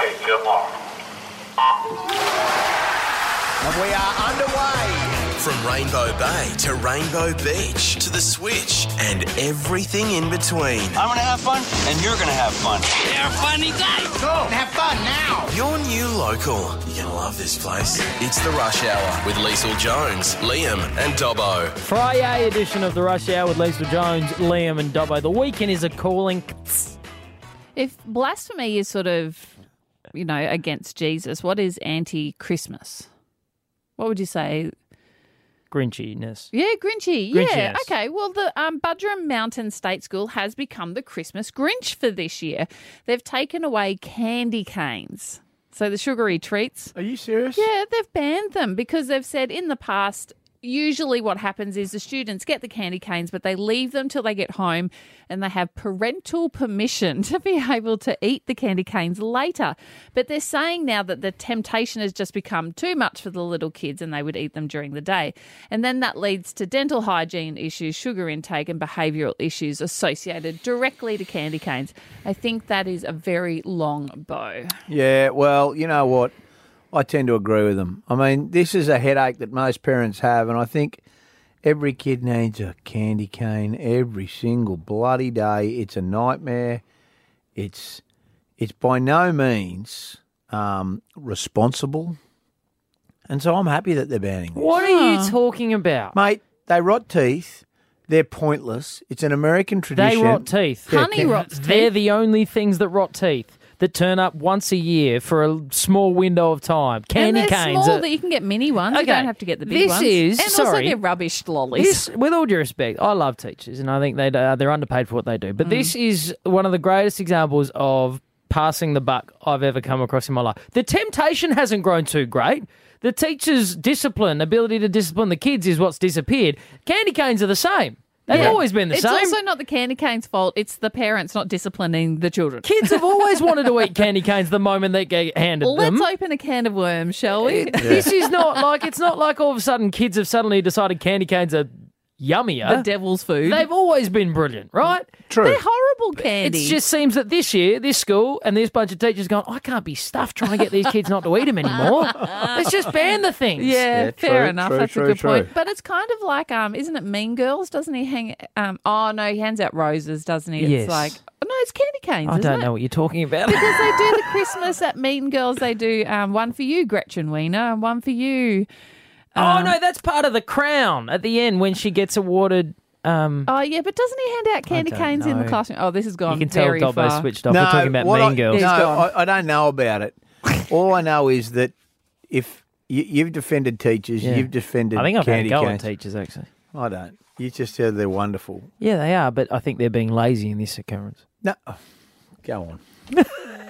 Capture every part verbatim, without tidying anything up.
away tomorrow. And we are underway. From Rainbow Bay to Rainbow Beach to the Switch and everything in between. I'm going to have fun, and you're going to have fun. They're a funny day. Go, have fun now. Your new local. You're going to love this place. It's the Rush Hour with Liesl Jones, Liam and Dobbo. Friday edition of the Rush Hour with Liesl Jones, Liam and Dobbo. The weekend is a calling. If blasphemy is sort of, you know, against Jesus, what is anti-Christmas? What would you say? Grinchiness. Yeah, Grinchy. Yeah, Grinchiness. okay. Well, the um, Buderim Mountain State School has become the Christmas Grinch for this year. They've taken away candy canes. So the sugary treats. Are you serious? Yeah, they've banned them because they've said in the past, usually what happens is the students get the candy canes, but they leave them till they get home and they have parental permission to be able to eat the candy canes later. But they're saying now that the temptation has just become too much for the little kids and they would eat them during the day. And then that leads to dental hygiene issues, sugar intake and behavioural issues associated directly to candy canes. I think that is a very long bow. Yeah, well, you know what? I tend to agree with them. I mean, this is a headache that most parents have, and I think every kid needs a candy cane every single bloody day. It's a nightmare. It's it's by no means um, responsible, and so I'm happy that they're banning this. What are you talking about? Mate, they rot teeth. They're pointless. It's an American tradition. They rot teeth. Yeah, Honey can- rots They're teeth. the only things that rot teeth that turn up once a year for a small window of time. Candy and they're canes. small are- that you can get mini ones. You Okay, don't have to get the big this ones. is- and also sorry. they're rubbish lollies. This, with all due respect, I love teachers, and I think they uh, they're underpaid for what they do. But this is one of the greatest examples of passing the buck I've ever come across in my life. The temptation hasn't grown too great. The teachers' discipline, ability to discipline the kids, is what's disappeared. Candy canes are the same. They've Yeah. always been the it's same. also not the candy cane's fault. It's the parents not disciplining the children. Kids have always wanted to eat candy canes the moment they get handed Let's them. open a can of worms, shall we? This is not like it's not like all of a sudden kids have suddenly decided candy canes are yummier. The devil's food. They've always been brilliant, right? True. They're horrible candy. It just seems that this year, this school and this bunch of teachers going, I can't be stuffed trying to get these kids not to eat them anymore. Let's just ban the things. yeah, Yeah, fair true, enough. true, That's true, a good true. point. But it's kind of like, um, isn't it Mean Girls? Doesn't he hang? Um, oh no, he hands out roses, doesn't he? It's Yes. like, oh, no, it's candy canes. I isn't don't it? know what you're talking about. Because they do the Christmas at Mean Girls. They do um, one for you, Gretchen Wiener, and one for you. oh, no, that's part of the crown at the end when she gets awarded. Um, Oh yeah, but doesn't he hand out candy don't canes in the know. classroom? Oh, this has gone you can tell very Dobbo far. switched off. We're talking about what Mean I, Girls. No, gone. I, I don't know about it. All I know is that if you, you've defended teachers, Yeah. you've defended I think I've had a candy go at canes. teachers, actually. I don't. You just said they're wonderful. Yeah, they are, but I think they're being lazy in this occurrence. No, go on.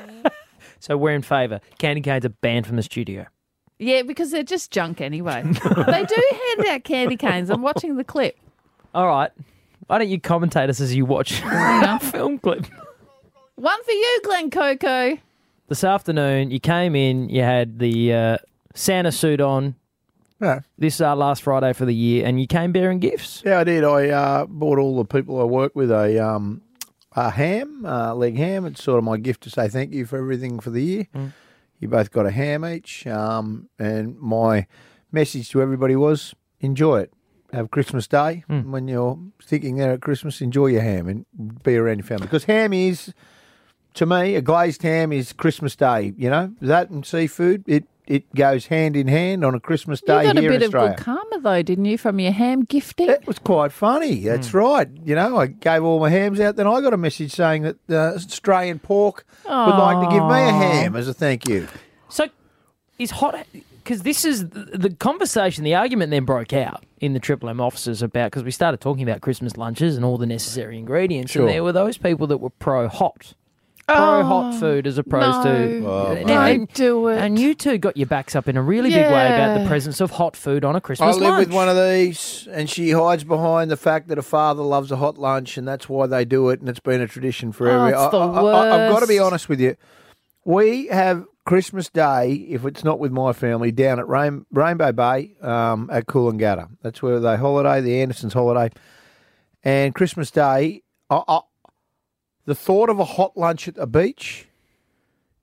So we're in favour. Candy canes are banned from the studio. Yeah, because they're just junk anyway. They do hand out candy canes. I'm watching the clip. All right. Why don't you commentate us as you watch a film clip? One for you, Glen Coco. This afternoon, you came in, you had the uh, Santa suit on. Yeah. This is our last Friday for the year, and you came bearing gifts. Yeah, I did. I uh, bought all the people I work with a um, a ham, uh, leg ham. It's sort of my gift to say thank you for everything for the year. Mm. You both got a ham each, um, and my message to everybody was enjoy it. Have Christmas Day. Mm. When you're thinking there at Christmas, enjoy your ham and be around your family. Because ham is, to me, a glazed ham is Christmas Day. You know, that and seafood, it, it goes hand in hand on a Christmas You Day got a here in bit of Australia. good karma, though, didn't you, from your ham gifting? It was quite funny. That's right. You know, I gave all my hams out. Then I got a message saying that uh, Australian Pork would like to give me a ham as a thank you. So, is hot... Because this is the, the conversation, the argument then broke out in the Triple M offices about, because we started talking about Christmas lunches and all the necessary ingredients, Sure. and there were those people that were pro-hot. Pro-hot food as opposed to... no. Oh, and, mate. and- Don't do it. and you two got your backs up in a really big way about the Yeah. presence of hot food on a I Christmas live lunch. with one of these, and she hides behind the fact that her father loves a hot lunch, and that's why they do it, and it's been a tradition forever. Oh, it's the I, I, I've got to be worst. honest with you. We have Christmas Day, if it's not with my family, down at Rain, Rainbow Bay um, at Coolangatta. That's where they holiday, the Andersons holiday. And Christmas Day, I, I, the thought of a hot lunch at the beach,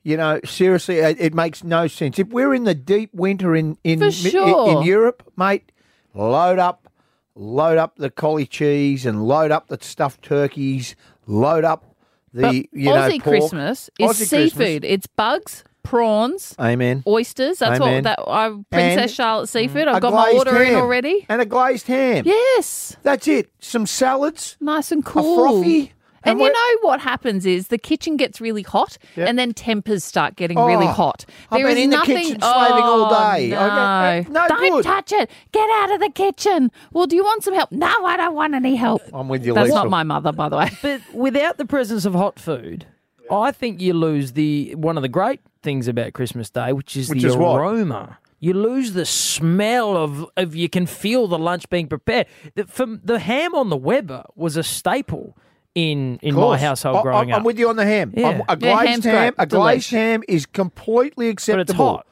You know, seriously, it, it makes no sense. If we're in the deep winter in in, For in, sure. in Europe, mate, load up, load up the collie cheese and load up the stuffed turkeys, load up the But you know Aussie pork. Christmas is Aussie seafood. Christmas. It's bugs, prawns, Amen. oysters. That's Amen. what that I Princess And Charlotte seafood. A I've got my glazed order in ham. already. And a glazed ham. Yes, That's it. Some salads, nice and a cool. frothy. And you we're- know what happens is the kitchen gets really hot, Yeah. and then tempers start getting really Oh, hot. I've There been is in the nothing. kitchen slaving all Oh, day. No, I go, no don't good. touch it. Get out of the kitchen. Well, do you want some help? No, I don't want any help. I'm with you, That's Lisa. not my mother, by the way. But without the presence of hot food, I think you lose the one of the great things about Christmas Day, which is Which the is what? aroma. You lose the smell of, of you can feel the lunch being prepared. The, from, the ham on the Weber was a staple in in my course. household I- growing I'm up. with you on the ham. Yeah. I'm- a Yeah, glazed ham's ham, great. a glazed Delish. ham is completely but acceptable. it's hot.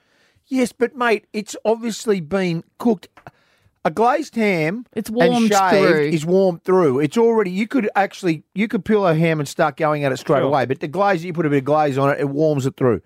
Yes, but mate, it's obviously been cooked. A glazed ham, It's and warmed shaved through. is warmed through. It's already. You could actually you could peel a ham and start going at it straight Sure. away. But the glaze, you put a bit of glaze on it, it warms it through.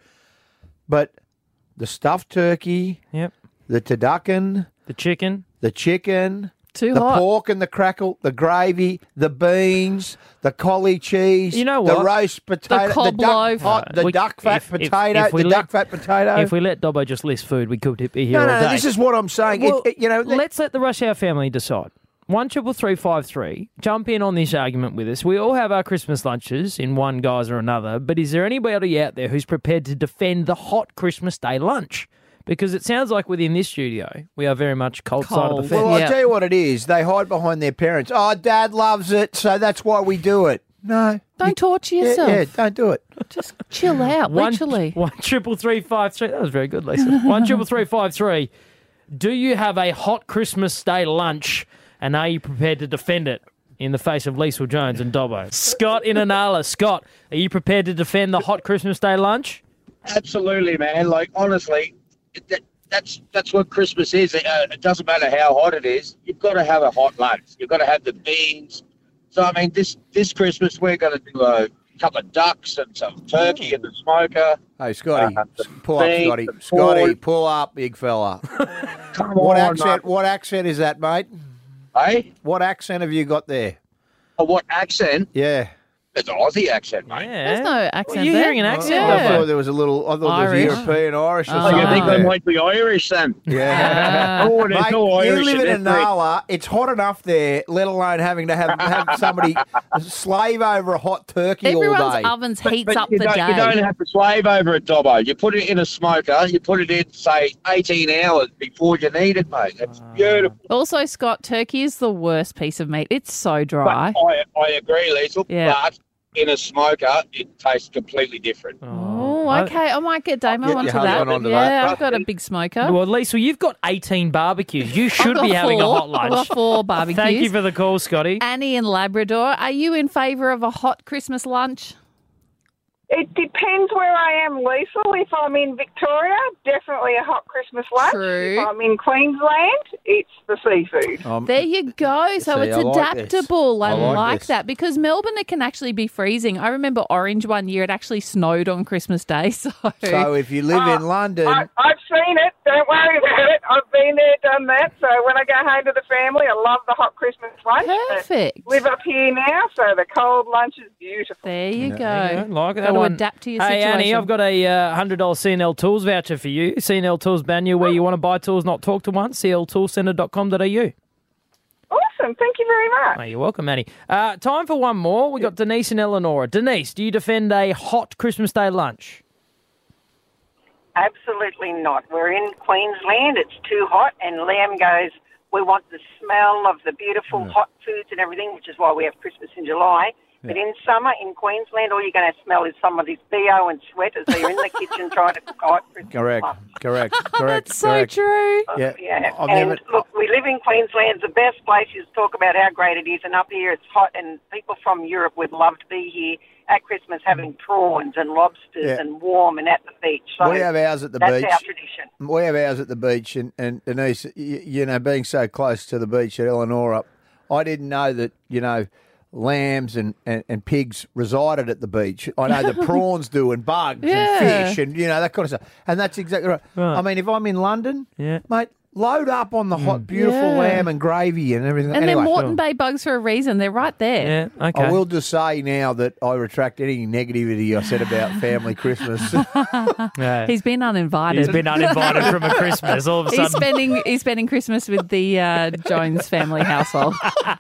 But the stuffed turkey, Yep. the turducken, The chicken. the chicken, Too the hot. pork and the crackle, the gravy, the beans, the collie cheese, You know the what? roast potato, cob duck, loaf. oh, the We- duck fat if- if- potato, if we the let- duck fat potato. If we let Dobbo just list food, we could be here no, all no, day. no, this is what I'm saying. It- Well, it- you know, th- let's let the Rush Hour family decide. One triple three five three. Jump in on this argument with us. We all have our Christmas lunches in one guise or another, but is there anybody out there who's prepared to defend the hot Christmas Day lunch? Because it sounds like within this studio, we are very much cold, side of Cold. the fence. well, Yeah. I'll tell you what it is. They hide behind their parents. Oh, Dad loves it, so that's why we do it. No, Don't torture yeah, yourself. yeah, don't do it. Just chill out, One, literally. one triple three five three. That was very good, Lisa. One triple three five three. Do you have a hot Christmas Day lunch, and are you prepared to defend it in the face of Liesl Jones and Dobbo? Scott in Anala. Scott, are you prepared to defend the hot Christmas Day lunch? Absolutely, man. Like, honestly, that, that's that's what Christmas is. Uh, it doesn't matter how hot it is. You've got to have a hot lunch. You've got to have the beans. So, I mean, this this Christmas, we're going to do a couple of ducks and some turkey in the smoker. Hey, Scotty, Uh, the pull up, beans, Scotty. the Scotty, corn. pull up, big fella. Come What on, accent? mate. What accent is that, mate? Hey? What accent have you got there? Oh, what accent? Yeah. It's an Aussie accent, mate. Yeah. There's no accent Well, you're there. hearing an accent, Yeah. I thought there was a little. I thought Irish. there was European Irish or Oh, Oh, something. you think there. I might be Irish then? Yeah. Oh, there's Mate, no you Irish live in in it, mate. Anala. It's hot enough there, let alone having to have, have somebody slave over a hot turkey all Everyone's day. ovens heats But up you the don't, day. you don't have to slave over it, Dobbo. You put it in a smoker. You put it in, say, eighteen hours before you need it, mate. It's beautiful. Also, Scott, turkey is the worst piece of meat. It's so dry. But I, I agree, Liesl. Yeah. But in a smoker, it tastes completely different. Oh, I- okay. I might get Damo Yeah, onto you hung that. on onto yeah, that. I've got a big smoker. Well, Lisa, you've got eighteen barbecues. You I've should got be having a four. hot I've lunch. got four barbecues. Thank you for the call, Scotty. Annie in Labrador, are you in favour of a hot Christmas lunch? It depends where I am, Liesl. If I'm in Victoria, definitely a hot Christmas lunch. True. If I'm in Queensland, it's the seafood. Um, There you go. So See, it's I like this. adaptable. I, I like, like this. that because Melbourne, it can actually be freezing. I remember Orange one year, it actually snowed on Christmas Day. So, so if you live Uh, in London, I, I've seen it. Don't worry about it. I've been there, done that. So when I go home to the family, I love the hot Christmas lunch. But perfect. live up here now, so the cold lunch is beautiful. There you go. There you go. Like that Got to one. adapt to your Hey, situation. Annie, I've got a uh, one hundred dollars C N L Tools voucher for you. C N L Tools Banyule, where you want to buy tools, not talk to one. c l tool centre dot com dot a u. Awesome. Thank you very much. Oh, you're welcome, Annie. Uh, time for one more. we got Denise and Eleonora. Denise, do you defend a hot Christmas Day lunch? Absolutely not. We're in Queensland. It's too hot, and Liam goes, we want the smell of the beautiful hot foods and everything, which is why we have Christmas in July. But in summer, in Queensland, all you're going to smell is some of this B O and sweat as they're in the kitchen trying to cook a hot Christmas correct, lunch. correct, correct. That's so correct. true. Yeah, Yeah, I've and never. look, we live in Queensland. The best place is to talk about how great it is, and up here it's hot, and people from Europe would love to be here at Christmas having prawns and lobsters Yeah. and warm and at the beach. So We have ours at the that's beach. our tradition. We have ours at the beach, and, and Denise, you, you know, being so close to the beach at Eleonora, I didn't know that, you know, lambs and, and, and pigs resided at the beach. I know that prawns do and bugs Yeah. and fish and, you know, that kind of stuff. And that's exactly right. Right. I mean, if I'm in London, Yeah. mate, load up on the hot, beautiful Yeah. lamb and gravy and everything. And anyway, they're Moreton Bay bugs for a reason. They're right there. Yeah, okay. I will just say now that I retract any negativity I said about family Christmas. Yeah. He's been uninvited. He's been uninvited from a Christmas. All of a He's sudden, spending he's spending Christmas with the uh, Jones family household.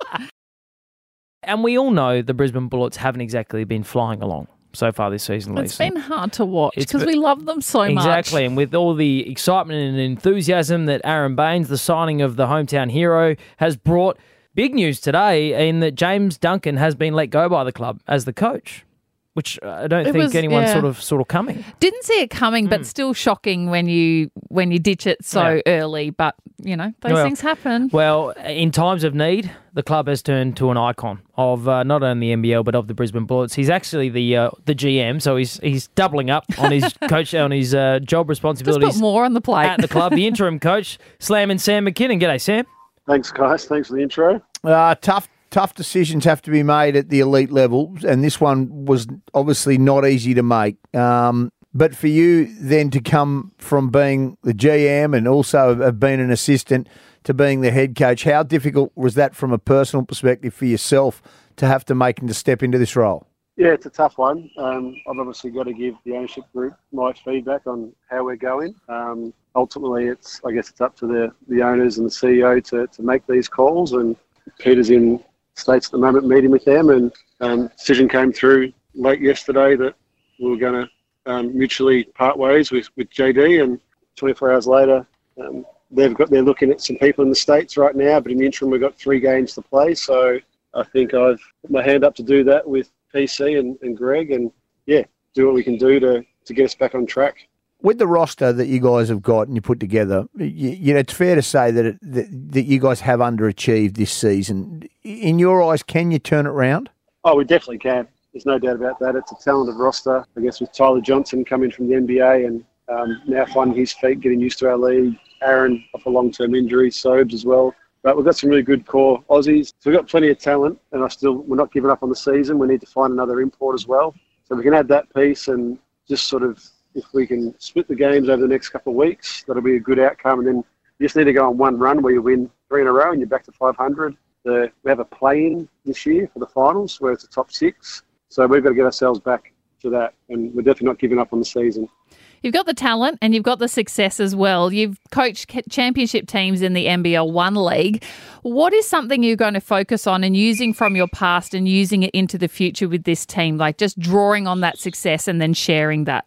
and we all know the Brisbane Bullets haven't exactly been flying along so far this season, It's Lisa. been hard to watch It's because be- we love them so much. Exactly, and with all the excitement and enthusiasm that Aaron Baines, the signing of the hometown hero, has brought, big news today in that James Duncan has been let go by the club as the coach, which I don't It think was- anyone yeah. sort of sort of coming. Didn't see it coming, but still shocking when you when you ditch it so Yeah. early. But you know those Well- things happen. Well, in times of need, the club has turned to an icon of uh, not only the N B L but of the Brisbane Bullets. He's actually the uh, the G M, so he's he's doubling up on his coach on his uh, job Just responsibilities put more on the plate. at the club. The interim coach, slamming Sam McKinnon. G'day, Sam. Thanks, guys. Thanks for the intro. Uh, tough, tough decisions have to be made at the elite level, and this one was obviously not easy to make. Um, but for you then to come from being the G M and also have been an assistant to being the head coach, how difficult was that from a personal perspective for yourself to have to make and to step into this role? Yeah, it's a tough one. Um, I've obviously got to give the ownership group my feedback on how we're going. Um, ultimately, it's I guess it's up to the, the owners and the C E O to, to make these calls. And Peter's in States at the moment meeting with them, and um, decision came through late yesterday that we were going to um, mutually part ways with, with J D. And twenty-four hours later, um, they've got they're looking at some people in the States right now. But in the interim, we've got three games to play. So I think I've put my hand up to do that with P C and, and Greg, and yeah, do what we can do to, to get us back on track. With the roster that you guys have got and you put together, you, you know, it's fair to say that, it, that that you guys have underachieved this season. In your eyes, can you turn it around? Oh, we definitely can. There's no doubt about that. It's a talented roster. I guess with Tyler Johnson coming from the N B A and um, now finding his feet, getting used to our league. Aaron off a long-term injury, Sobes as well. But we've got some really good core Aussies. So we've got plenty of talent, and I still we're not giving up on the season. We need to find another import as well. So we can add that piece and just sort of, if we can split the games over the next couple of weeks, that'll be a good outcome. And then you just need to go on one run where you win three in a row and you're back to five hundred. The, we have a play-in this year for the finals where it's a top six. So we've got to get ourselves back to that, and we're definitely not giving up on the season. You've got the talent and you've got the success as well. You've coached championship teams in the N B L One League. What is something you're going to focus on and using from your past and using it into the future with this team? Like just drawing on that success and then sharing that?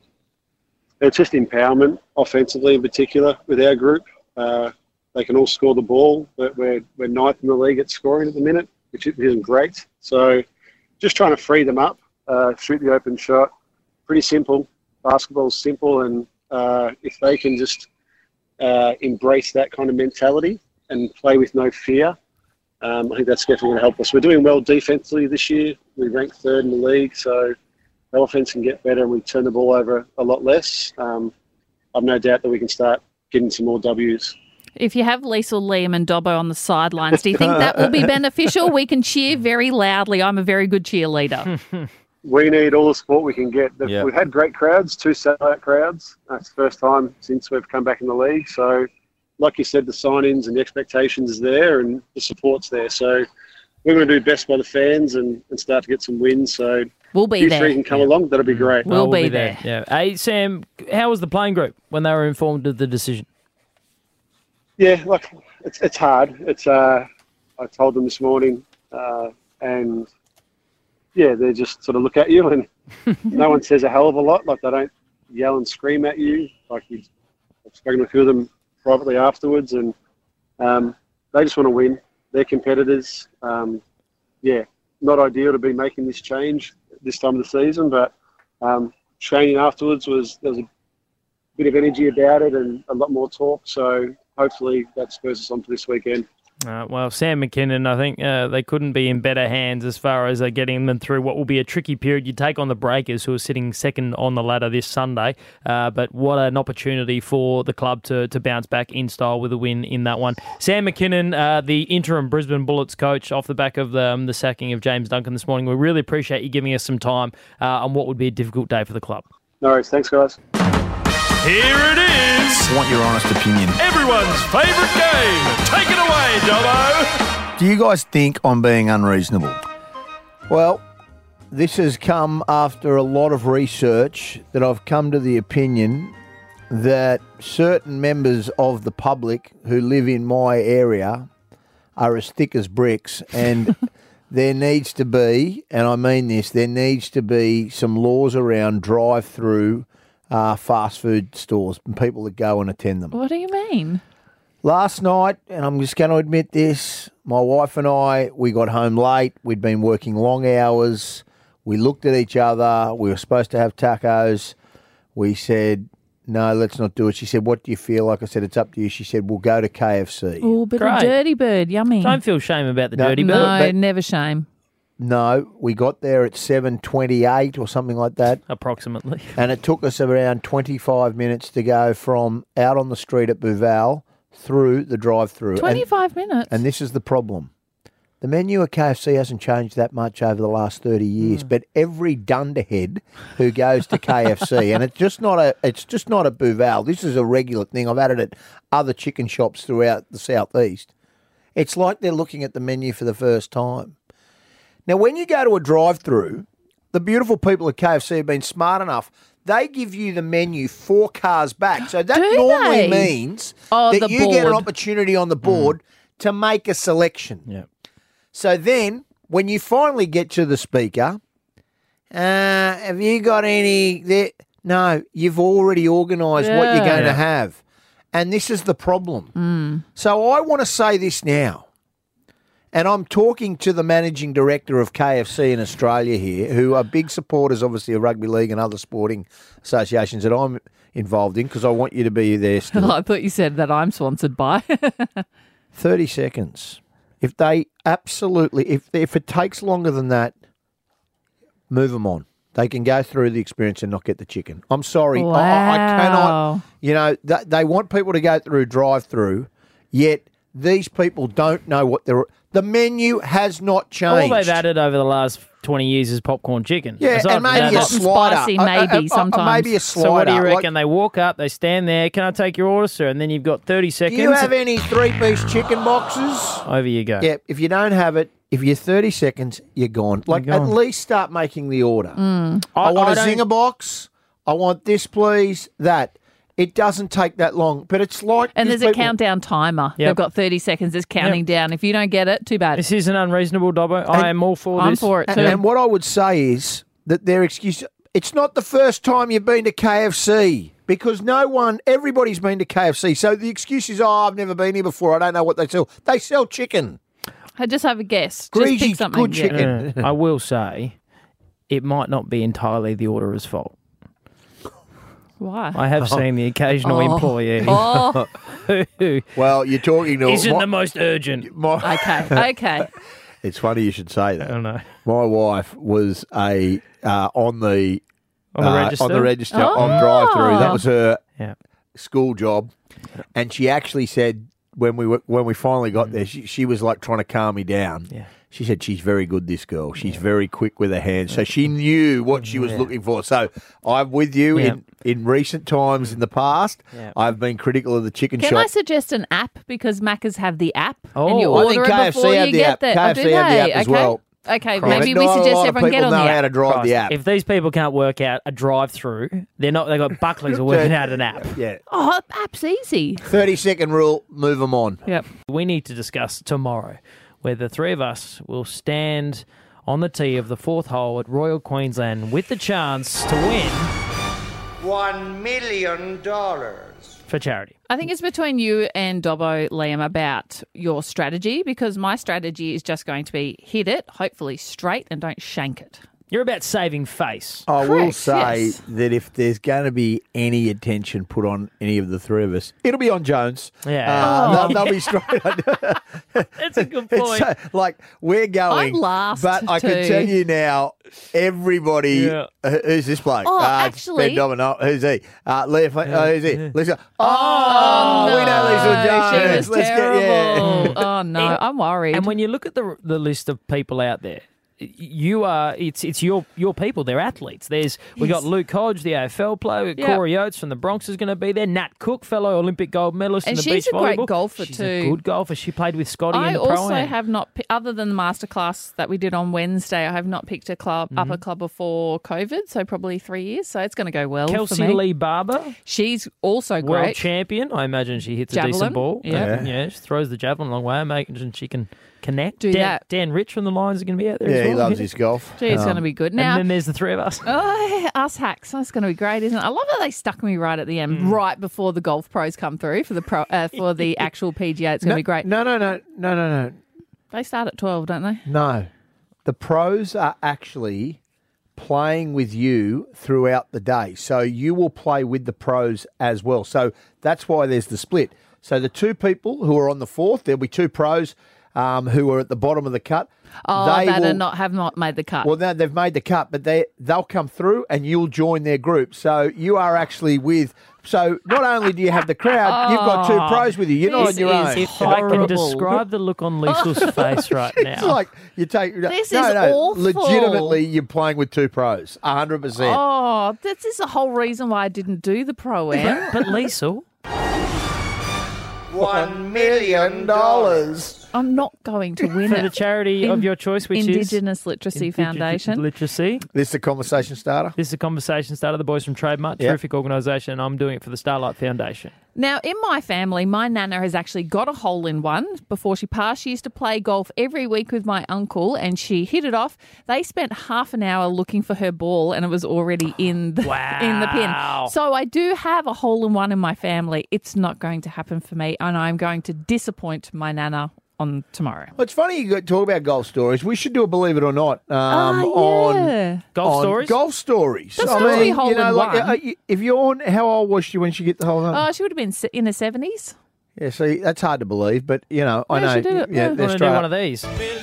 It's just empowerment, offensively in particular, with our group. Uh, they can all score the ball, but we're, we're ninth in the league at scoring at the minute, which isn't great. So just trying to free them up, uh, shoot the open shot. Pretty simple. Basketball's simple, and uh, if they can just uh, embrace that kind of mentality and play with no fear, um, I think that's definitely going to help us. We're doing well defensively this year. We ranked third in the league, so the offense can get better and we turn the ball over a lot less. Um, I've no doubt that we can start getting some more W's. If you have Liesl, Liam and Dobbo on the sidelines, do you think that will be beneficial? We can cheer very loudly. I'm a very good cheerleader. We need all the support we can get. Yep. We've had great crowds, two sellout crowds. That's the first time since we've come back in the league. So, like you said, the sign-ins and the expectations is there and the support's there. So, we're going to do best by the fans and, and start to get some wins. So, We'll be if there. three can come along, that'll be great. We'll, Oh, be, there. Yeah. Hey, Sam, how was the playing group when they were informed of the decision? Yeah, like it's it's hard. It's uh, I told them this morning, uh, and yeah, they just sort of look at you, and no one says a hell of a lot. Like they don't yell and scream at you. Like you, I've spoken to a few of them privately afterwards, and um, they just want to win. They're competitors. Um, yeah, not ideal to be making this change this time of the season, but um, training afterwards was there was a bit of energy about it and a lot more talk. So hopefully that spurs us on for this weekend. Uh, well, Sam McKinnon, I think uh, they couldn't be in better hands as far as uh, getting them through what will be a tricky period. You take on the Breakers, who are sitting second on the ladder this Sunday, uh, but what an opportunity for the club to, to bounce back in style with a win in that one. Sam McKinnon, uh, the interim Brisbane Bullets coach, off the back of the, um, the sacking of James Duncan this morning. We really appreciate you giving us some time uh, on what would be a difficult day for the club. No worries. Thanks, guys. Here it is. I want your honest opinion. Everyone's favourite game. Take it away, Dobbo. Do you guys think I'm being unreasonable? Well, this has come after a lot of research that I've come to the opinion that certain members of the public who live in my area are as thick as bricks, and there needs to be, and I mean this, there needs to be some laws around drive-through Uh, fast food stores and people that go and attend them. What do you mean? Last night, and I'm just going to admit this, my wife and I, we got home late. We'd been working long hours. We looked at each other. We were supposed to have tacos. We said, no, let's not do it. She said, what do you feel like? I said, it's up to you. She said, we'll go to K F C. Oh, bit Great. of dirty bird. Yummy. Don't feel shame about the No, dirty no, bird. but- never shame. No, we got there at seven twenty-eight or something like that. Approximately. And it took us around twenty-five minutes to go from out on the street at Bouval through the drive-through. And- twenty-five minutes. And this is the problem. The menu at K F C hasn't changed that much over the last thirty years, Mm. but every dunderhead who goes to K F C, and it's just not a it's just not at Bouval. This is a regular thing. I've had it at other chicken shops throughout the southeast. It's like they're looking at the menu for the first time. Now, when you go to a drive-through, the beautiful people at K F C have been smart enough. They give you the menu four cars back. So that Do normally they? means Oh, that the you get an board. opportunity on the board to make a selection. Yeah. So then, when you finally get to the speaker, uh, have you got any there? No, you've already organised what you're going Yeah. to have. And this is the problem. Mm. So I want to say this now. And I'm talking to the managing director of K F C in Australia here, who are big supporters, obviously, of rugby league and other sporting associations that I'm involved in, because I want you to be there still. I thought you said that I'm sponsored by. thirty seconds. If they absolutely, if if it takes longer than that, move them on. They can go through the experience and not get the chicken. I'm sorry. Wow. I, I cannot, you know, th- they want people to go through drive-through, yet these people don't know what they're... The menu has not changed. All they've added over the last twenty years is popcorn chicken. Yeah, Aside and from maybe that, a Hot and slider. spicy, Uh, uh, maybe, uh, uh, sometimes. Maybe a slider. So what do you Like, reckon? They walk up, they stand there. Can I take your order, sir? And then you've got thirty do seconds. you have any three-piece chicken boxes? Over you go. Yeah, if you don't have it, if you're thirty seconds, you're gone. Like, You're gone. at least start making the order. Mm. I, I- want I a don't- zinger box. I want this, please. That. It doesn't take that long, but it's like... And these there's a people- countdown timer. Yep. They've got thirty seconds. It's counting down. If you don't get it, too bad. This isn't unreasonable, Dobbo. I am all for I'm this. for it And, too. and what I would say is that their excuse... It's not the first time you've been to K F C, because no one... Everybody's been to K F C, so the excuse is, oh, I've never been here before. I don't know what they sell. They sell chicken. I just have a guess. Just Greasy, pick something. good Yeah. chicken. Uh, I will say, it might not be entirely the orderer's fault. Why? I have seen the occasional Oh. employee Oh, who Well, you're talking to... isn't my- the most urgent. my- okay. Okay. It's funny you should say I that. don't know. My wife was a uh, on the On the uh, register? on the register Oh. of drive-through. That was her Yeah. school job, and she actually said when we were, when we finally got there, she, she was like trying to calm me down. Yeah. She said she's very good. This girl, she's very quick with her hands, so she knew what she was looking for. So I'm with you. Yeah. In in recent times in the past, Yeah. I've been critical of the chicken Can shop. I suggest an app? Because Macca's have the app. Oh, and you I order think it K F C before have you the get app. there. K Oh, F C do have the they? app as okay. well. Okay, Correct. maybe Not we a lot suggest of everyone get people on know the how to app. drive the Christ, app. If these people can't work out a drive-through, they're not. They've got Buckley's are working out an app. Yeah, Oh, app's easy. thirty second rule. Move them on. Yep. We need to discuss tomorrow where the three of us will stand on the tee of the fourth hole at Royal Queensland with the chance to win One million dollars. for charity. I think it's between you and Dobbo, Liam, about your strategy, because my strategy is just going to be hit it, hopefully straight, and don't shank it. You're about saving face. I will Correct, say yes. that if there's going to be any attention put on any of the three of us, it'll be on Jones. Yeah. Uh, Oh. they'll, they'll be straight. That's a good It's point. so- like, we're going. I'm last But I can too. tell you now, everybody. Yeah. Uh, who's this bloke? Oh, uh, it's actually- Ben Domino. Who's he? Uh, Leah. Fle- uh, who's he? Lisa. Oh, Oh, we know Lisa no, Jones. She was Let's terrible. get yeah. Oh no, I'm worried. And when you look at the the list of people out there, you are it's it's your your people. They're athletes. There's we got Yes. Luke Hodge, the A F L player. Yep. Corey Oates from the Bronx is going to be there. Nat Cook, fellow Olympic gold medalist And in the she's beach a great volleyball. golfer she's too. A good golfer. She played with Scotty in I the also pro-am. have not, pi- other than the masterclass that we did on Wednesday, I have not picked a club, Mm-hmm. upper club before COVID, so probably three years. So it's going to go well for Kelsey me. Lee Barber, She's also world great. champion. I imagine she hits a Javelin, decent ball. yeah. yeah, she throws the javelin a long way. I imagine she can connect. Do Dan, that. Dan Rich from the Lions are going to be out there Yeah, as well. he loves his golf. Gee, it's Um, going to be good. And Now, then there's the three of us. oh, us hacks. That's going to be great, isn't it? I love that they stuck me right at the end, Mm. right before the golf pros come through for the pro uh, for the actual P G A. It's going to no, be great. No, no, no, no, no, no. They start at twelve, don't they? No. The pros are actually playing with you throughout the day. So you will play with the pros as well. So that's why there's the split. So the two people who are on the fourth, there'll be two pros um, who are at the bottom of the cut. Oh, They that will- are not have not made the cut. Well, no, they've made the cut, but they, they'll come through and you'll join their group. So you are actually with... So not only do you have the crowd, you've got two pros with you. You're not This on your is own. If I can horrible. describe the look on Liesl's face right now. It's like you take... This no, is no, awful. legitimately, you're playing with two pros, one hundred percent. Oh, this is the whole reason why I didn't do the pro am. But Liesl, One million dollars. I'm not going to win for it. the charity of In- your choice, which is Indigenous Literacy Indigenous Foundation. Literacy. This is a conversation starter. This is a conversation starter. The boys from Trademark, Yep. terrific organisation, and I'm doing it for the Starlight Foundation. Now, in my family, my nana has actually got a hole in one. Before she passed, she used to play golf every week with my uncle, and she hit it off. They spent half an hour looking for her ball, and it was already in the in the Wow. pin. So I do have a hole in one in my family. It's not going to happen for me, and I'm going to disappoint my nana on tomorrow. Well, it's funny you talk about golf stories. We should do a Believe It or Not um, Ah, on yeah. Golf on stories? Golf stories. Doesn't have to be hole you know, in like one. uh, you- if you're on, how old was she when she get the whole? Oh, she would have been se- in her seventies. Yeah, see, that's hard to believe, but you know, I Yeah, know. she did it, yeah. Yeah, I'm they're going to do straight one up. of these.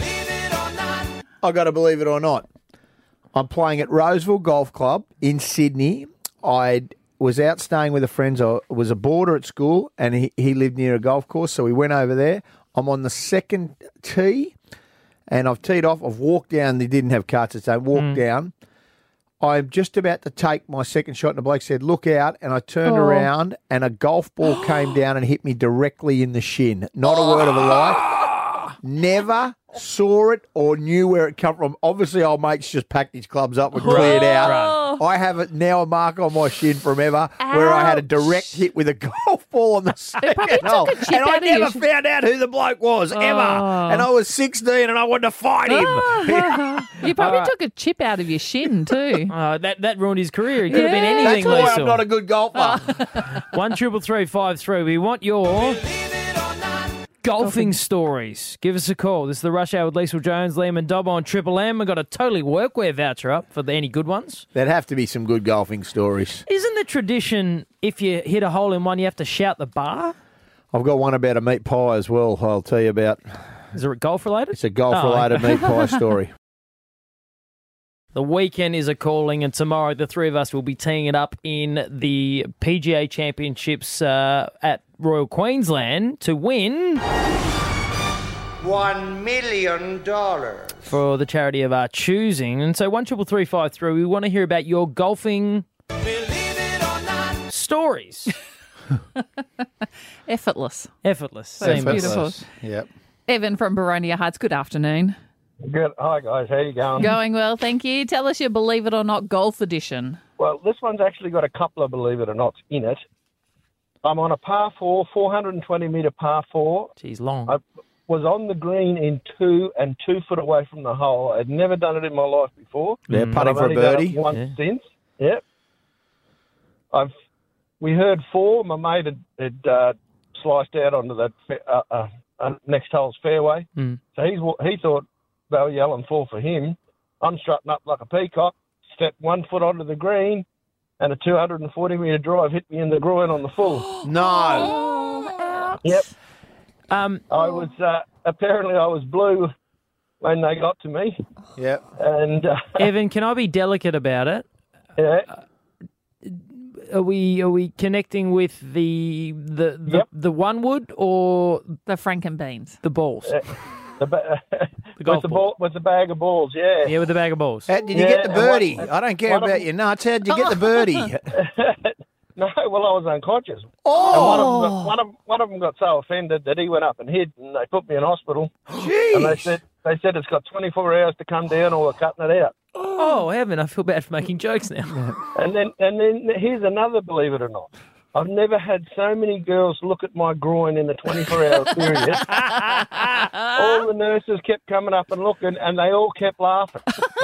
I got to believe it or not. I'm playing at Roseville Golf Club in Sydney. I was out staying with a friend. I was a boarder at school, and he, he lived near a golf course, so we went over there. I'm on the second tee, and I've teed off. I've walked down. They didn't have carts, so I walked down. I'm just about to take my second shot, and the bloke said, "Look out!" And I turned Oh. around, and a golf ball came down and hit me directly in the shin. Not a word of a lie. Never saw it or knew where it come from. Obviously, old mate's just packed his clubs up and cleared out. I have it now a mark on my shin from ever where I had a direct hit with a golf ball on the second probably took hole. a chip And I out of your never shin. found out who the bloke was, ever. Oh. And I was sixteen and I wanted to fight him. You probably All right. took a chip out of your shin too. Uh, that that ruined his career. He could have been Yeah. anything, That's why Liesl. I'm not a good golfer. One triple three five three. We want your golfing stories. Give us a call. This is the Rush Hour with Liesl Jones, Liam and Dob on Triple M. We've got a totally workwear voucher up for the, any good ones. There'd have to be some good golfing stories. Isn't the tradition if you hit a hole in one, you have to shout the bar? I've got one about a meat pie as well. I'll tell you about. Is it golf related? It's a golf-related Oh, meat pie story. The weekend is a calling, and tomorrow the three of us will be teeing it up in the P G A Championships uh, at Royal Queensland to win One million dollars. for the charity of our choosing. And so one triple three five three. We want to hear about your golfing stories. Effortless. Effortless. That's seamless. beautiful. Yep. Evan from Baronia Heights, good afternoon. Good. Hi, guys. How you going? Going well, thank you. Tell us your Believe It or Not golf edition. Well, this one's actually got a couple of believe it or nots in it. I'm on a par four, four hundred twenty metre par four. Geez, long. I was on the green in two and two foot away from the hole. I'd never done it in my life before. Yeah, but putting I've for a only done it birdie. once Yeah. since. Yep. I've we heard four. My mate had, had uh, sliced out onto that fa- uh, uh, uh, next hole's fairway. Mm. So he's wa- he thought they were yelling four for him. I'm strutting up like a peacock, stepped one foot onto the green, and a two hundred forty metre drive hit me in the groin on the full. No. Oh, ouch. Yep. Um, I was, uh, apparently I was blue when they got to me. Yep. And, uh, Evan, can I be delicate about it? yeah. Are we are we connecting with the the the, Yep. the one wood or The Frankenbeans. the balls? The ba- golf with the ball. ball, with the bag of balls, yeah. Yeah, with the bag of balls. How, did you Yeah, get the and what- birdie? I don't care one of about them- your nuts. How did you get the birdie? No, well, I was unconscious. Oh. And one of, them got, one, of, one of them got so offended that he went up and hid, and they put me in hospital. Jeez. And they said they said it's got twenty-four hours to come down, or we're cutting it out. Oh, heaven! I feel bad for making jokes now. And then and then here's another, believe it or not. I've never had so many girls look at my groin in a twenty-four hour period. All the nurses kept coming up and looking, and they all kept laughing.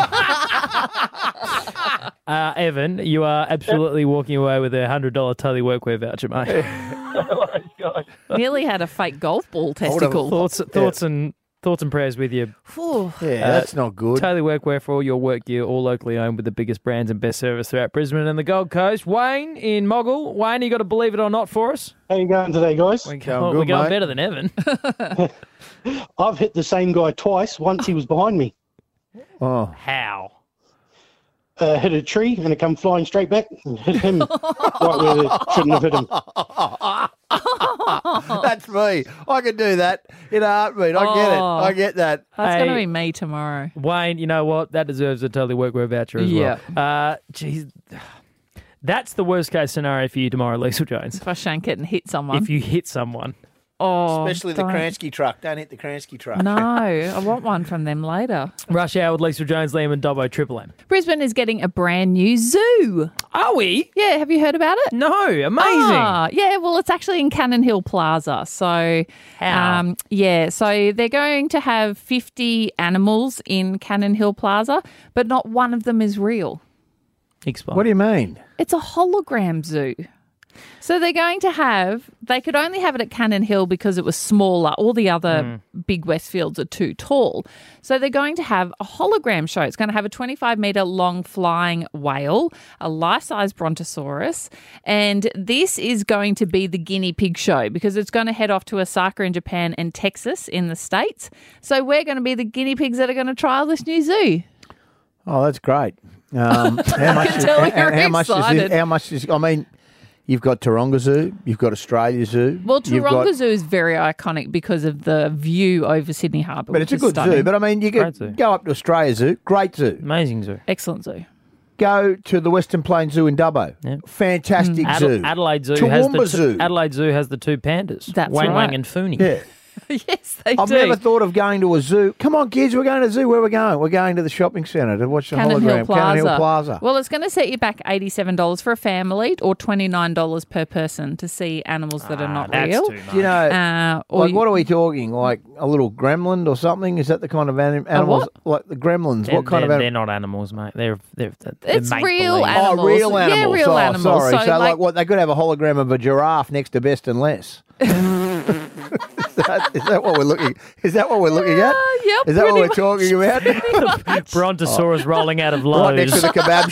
Uh, Evan, you are absolutely walking away with a hundred dollar Totally Workwear voucher, mate. No worries, guys. Nearly had a fake golf ball testicle. Thoughts, thoughts, and thoughts and prayers with you. Phew. Yeah, that's not good. Totally Workwear for all your work gear, all locally owned with the biggest brands and best service throughout Brisbane and the Gold Coast. Wayne in Moggle. Wayne, you got to believe it or not for us? How you going today, guys? We're Going going, good, we're going mate. better than Evan. I've hit the same guy twice. Once he was behind me. Oh. How? Uh, hit a tree and it come flying straight back and hit him right where it shouldn't have hit him. That's me. I could do that in a heartbeat. I get it. Oh. I get that. That's Hey. going to be me tomorrow. Wayne, you know what? That deserves a Totally Workwear voucher as Yeah. well. Uh, geez, that's the worst case scenario for you tomorrow, Liesl Jones. If I shank it and hit someone. If you hit someone. oh, Especially the don't- Kransky truck. Don't hit the Kransky truck. No, I want one from them later. Rush Hour with Liesl Jones, Liam and Dobbo, Triple M. Brisbane is getting a brand new zoo. Are we? Yeah, have you heard about it? No, amazing. Ah, yeah, well, it's actually in Cannon Hill Plaza. So, How? Um, yeah, so they're going to have fifty animals in Cannon Hill Plaza, but not one of them is real. Explain. What do you mean? It's a hologram zoo. So they're going to have, they could only have it at Cannon Hill because it was smaller. All the other big Westfields are too tall. So they're going to have a hologram show. It's going to have a twenty-five metre long flying whale, a life-size brontosaurus, and this is going to be the guinea pig show because it's going to head off to Osaka in Japan and Texas in the States. So we're going to be the guinea pigs that are going to trial this new zoo. Oh, that's great. Um, how much? is, tell how, you're how much is excited. it? How much is? I mean, you've got Taronga Zoo. You've got Australia Zoo. Well, you've Taronga got- Zoo is very iconic because of the view over Sydney Harbour. But it's a which is good zoo. stunning. But I mean, you Great could zoo. go up to Australia Zoo. Great zoo. Amazing zoo. Excellent zoo. Go to the Western Plains Zoo in Dubbo. Yeah. Fantastic Adela- zoo. Adelaide Zoo has the Toowoomba two, Zoo. Adelaide Zoo has the two pandas. That's Wang right. Wang and Fooney. Yeah. Yes, they I've do. never thought of going to a zoo. Come on, kids, we're going to the zoo. Where are we going? We're going to the shopping centre to watch the Cannon hologram. Hill Plaza. Cannon Hill Plaza. Well, it's going to set you back eighty-seven dollars for a family or twenty-nine dollars per person to see animals that are not Ah, that's real. too much. you know, Uh, or like you- what are we talking? Like a little gremlin or something? Is that the kind of anim- animals? Like the gremlins? They're, what kind they're, of they're animals? not animals, mate. They're they're, they're It's make real believe. animals. Oh, real Yeah, animals. real oh, animals. Sorry. So, So, like, like- what? They could have a hologram of a giraffe next to Best and Less. is, that, is that what we're looking? Is that what we're looking at? Uh, yep, Is that what pretty we're much. talking about? Brontosaurus rolling out of Right next to Lowe's. the kebab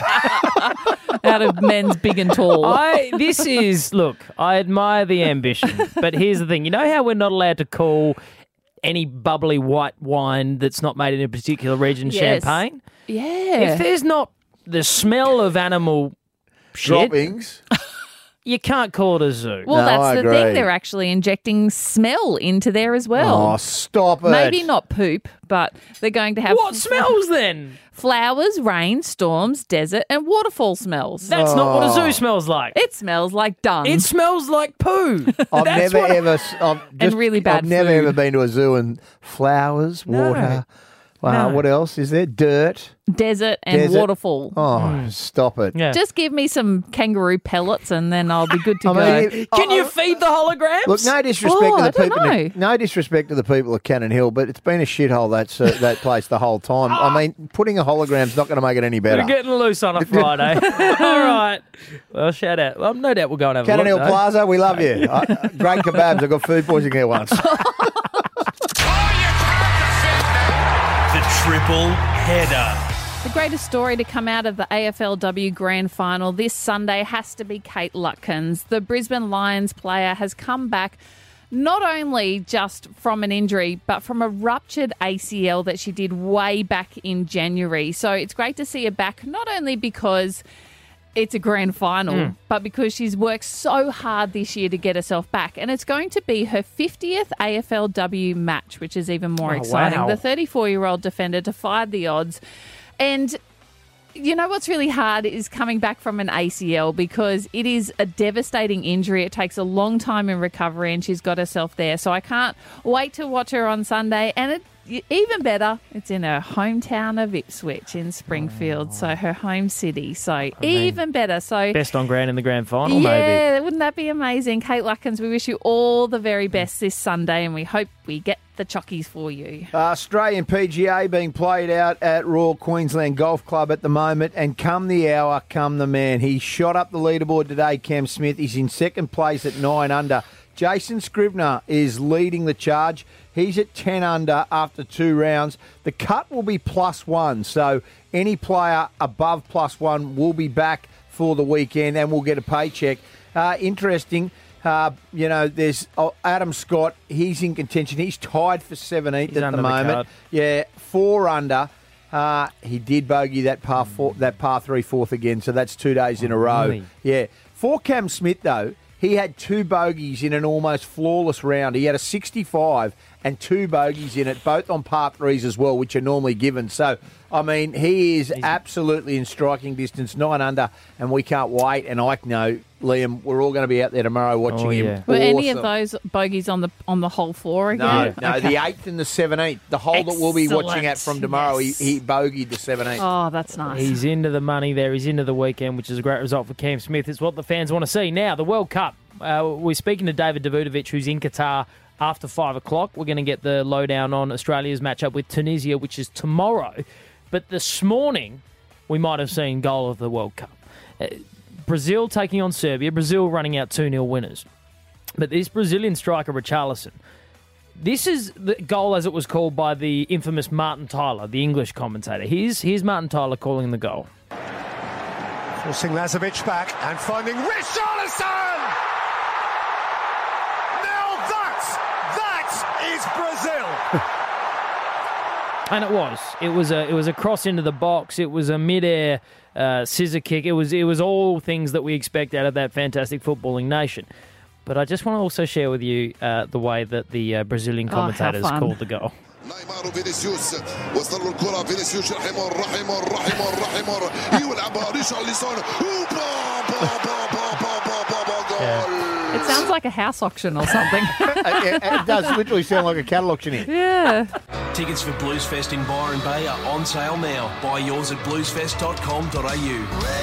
shop. out of men's big and tall. I this is look. I admire the ambition, but here's the thing. You know how we're not allowed to call any bubbly white wine that's not made in a particular region Yes. champagne? yeah. If there's not the smell of animal shit, Droppings. you can't call it a zoo. well, No, that's I the agree. thing. They're actually injecting smell into there as well. Oh, stop it. Maybe not poop, but they're going to have What smells then? flowers, rain, storms, desert, and waterfall smells. That's not what a Oh. zoo smells like. It smells like dung. It smells like poo. I've That's never what- ever, s- I've just, really bad I've never food. ever been to a zoo and flowers, No. water. Wow, No. what else is there? Dirt. desert and Desert. waterfall. Oh, stop it. Yeah. Just give me some kangaroo pellets and then I'll be good to I go. mean, if- Can oh, you feed the holograms? Look, no disrespect Oh, to I the don't people. know. No disrespect to the people of Cannon Hill, but it's been a shithole that uh, that place the whole time. I mean, putting a hologram's not going to make it any better. We're getting loose on a Friday. All right. Well, shout out. Well, no doubt we'll go and have Cannon a Hill look. though. Plaza, we love you. Uh, great kebabs. I got food poisoning there once. The Triple header. The greatest story to come out of the A F L W Grand Final this Sunday has to be Kate Lutkins. The Brisbane Lions player has come back not only just from an injury, but from a ruptured A C L that she did way back in January. So it's great to see her back, not only because it's a grand final, mm. but because she's worked so hard this year to get herself back. And it's going to be her fiftieth A F L W match, which is even more Oh, exciting. wow. The thirty-four-year-old defender defied the odds. And you know what's really hard is coming back from an A C L, because it is a devastating injury. It takes a long time in recovery, and she's got herself there. So I can't wait to watch her on Sunday. And it, even better, it's in her hometown of Ipswich in Springfield, so her home city. So even better. So Best on ground in the grand final, yeah, maybe. wouldn't that be amazing? Kate Lutkins, we wish you all the very best this Sunday, and we hope we get the chockies for you. Uh, Australian P G A being played out at Royal Queensland Golf Club at the moment, and come the hour, come the man. He shot up the leaderboard today, Cam Smith. He's in second place at nine under. Jason Scrivener is leading the charge. He's at ten under after two rounds. The cut will be plus one, so any player above plus one will be back for the weekend and will get a paycheck. Uh, interesting. Uh, you know, there's oh, Adam Scott. He's in contention. He's tied for seventeenth He's at under the the moment. card. Yeah, four under. Uh, he did bogey that par four, that par three fourth again, so that's two days in a row. really? Yeah. For Cam Smith, though, he had two bogeys in an almost flawless round. He had a sixty-five and two bogeys in it, both on par threes as well, which are normally given. So, I mean, he is absolutely in striking distance, nine under, and we can't wait. And I know, Liam, we're all going to be out there tomorrow watching Oh, him. yeah. Were any of Awesome. those bogeys on the on the whole floor No, again? no, Okay. the eighth and the seventeenth. The hole that we'll be watching at from tomorrow, Yes. he, he bogeyed the seventeenth. Oh, that's nice. He's into the money there. He's into the weekend, which is a great result for Cam Smith. It's what the fans want to see. Now, the World Cup. Uh, we're speaking to David Davutovic, who's in Qatar after five o'clock. We're going to get the lowdown on Australia's matchup with Tunisia, which is tomorrow. But this morning, we might have seen goal of the World Cup. Uh, Brazil taking on Serbia. Brazil running out two nil winners. But this Brazilian striker, Richarlison, this is the goal as it was called by the infamous Martin Tyler, the English commentator. Here's, here's Martin Tyler calling the goal. Forcing Lazovic back and finding Richarlison! Now that's, that is Brazil! And it was. It was a it was a cross into the box. It was a mid-air uh, scissor kick. It was it was all things that we expect out of that fantastic footballing nation. But I just want to also share with you uh, the way that the uh, Brazilian Oh, how commentators fun. called the goal. نيمار وفينيسيوس وصل له الكرة فينيسيوس راح يمر راح يمر راح يمر راح يمر يلعبها ريشارلسون It sounds like a house auction or something. it, it does literally sound like a cattle auctioneer. Yeah. Tickets for Bluesfest in Byron Bay are on sale now. Buy yours at bluesfest dot com dot a u.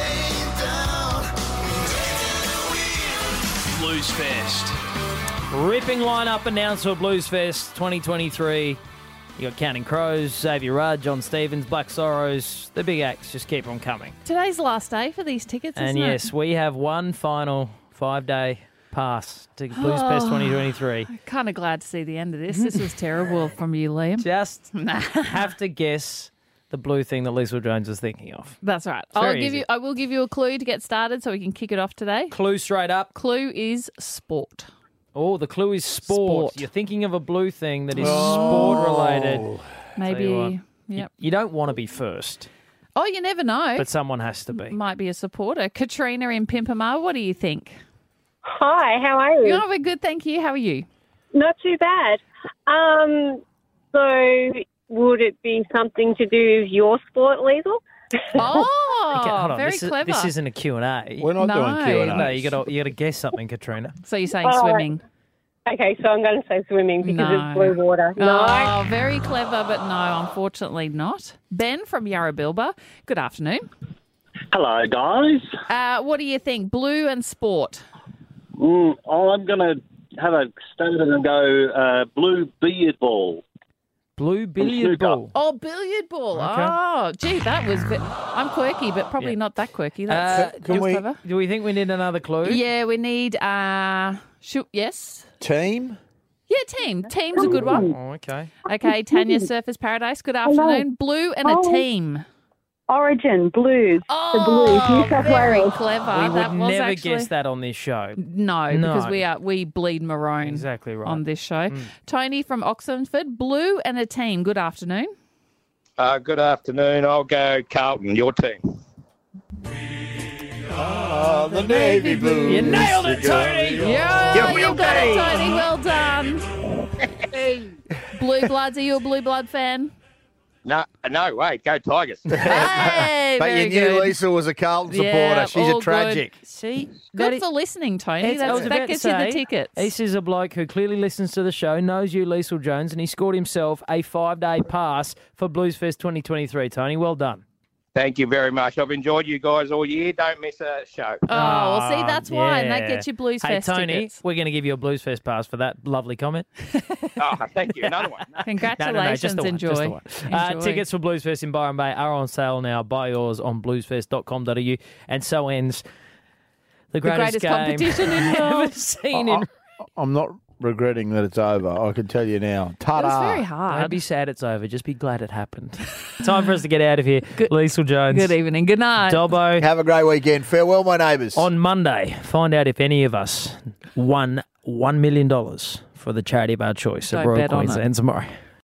Bluesfest. Ripping lineup announced for Bluesfest twenty twenty-three. You got Counting Crows, Xavier Rudd, John Stevens, Black Sorrows. The big acts just keep on coming. Today's the last day for these tickets, isn't And it? yes, we have one final five-day pass to Bluesfest twenty twenty-three. I'm kind of glad to see the end of this. This was terrible from you, Liam. Just have to guess the blue thing that Liesl Jones was thinking of. That's right. It's I'll very give easy. you. I will give you a clue to get started, so we can kick it off today. Clue straight up. Clue is sport. Oh, the clue is sport. Sport. You're thinking of a blue thing that is Oh. sport-related. Maybe. Tell you what, Yep. You don't want to be first, Oh, you never know. but someone has to be. Might be a supporter. Katrina in Pimpama, what do you think? Hi, how are you? Oh, we're good, thank you. How are you? Not too bad. Um, so would it be something to do with your sport, Liesl? Oh, Okay, hold on. very this is- clever. this isn't a Q and A. We're not No. doing Q and A. No, you got to you got to guess something, Katrina. So you're saying All right. swimming? Okay, so I'm going to say swimming because No. it's blue water. No. Oh, very clever, but no, unfortunately not. Ben from Yarrabilba, good afternoon. Hello, guys. Uh, what do you think? Blue and sport. Mm, I'm going to have a stab at it and go uh, blue billiard ball. Blue billiard snooker. ball. Oh, billiard ball. Okay. Oh, gee, that was... Ve- I'm quirky, but probably Yeah. not that quirky. Uh, That's, do that's we clever. do we think we need another clue? Yeah, we need... Uh, shoot, yes? Team? Yeah, team. Team's a good one. Oh, okay. Okay, Tanya, Surfers Paradise, good afternoon. Blue and a Oh. team. Origin, Blues. Oh, the Blues, New South very Wales. clever. We that would was never actually... guess that on this show. No, No. because we are we bleed maroon Exactly right. on this show. Mm. Tony from Oxenford, Blue and a team. Good afternoon. Uh, good afternoon. I'll go Carlton, your team. Oh, the Navy Blues. You nailed it, Tony. Yeah, You you will got it, be. Tony. Well done. Blue Bloods, are you a Blue Blood fan? No, no, wait, go Tigers. Hey, But very you knew good. Lisa was a Carlton supporter. Yeah, She's all a tragic. Good. See? Good That for listening, Tony. It's- I was That's, about that to gets you the say, tickets. This is a bloke who clearly listens to the show, knows you, Liesl Jones, and he scored himself a five-day pass for Bluesfest twenty twenty-three. Tony, well done. Thank you very much. I've enjoyed you guys all year. Don't miss a show. Oh, well, see, that's why, and that yeah. gets you Blues Hey, Fest Tony, tickets. we're going to give you a Bluesfest pass for that lovely comment. Oh, thank you. Another one. Congratulations. No, no, no, just the one, Enjoy. just the one. Uh, Enjoy. tickets for Bluesfest in Byron Bay are on sale now. Buy yours on bluesfest dot com dot a u. And so ends the The greatest, greatest game competition in the ever world. seen. I, in... I'm not regretting that it's over. I can tell you now. Ta-da. It was very Don't hard. be sad it's over. Just be glad it happened. Time for us to get out of here. Liesl Jones. Good evening. Good night. Dobbo. Have a great weekend. Farewell, my neighbours. On Monday, find out if any of us won one million dollars for the charity of our choice at Don't Royal bet on it. Queensland tomorrow.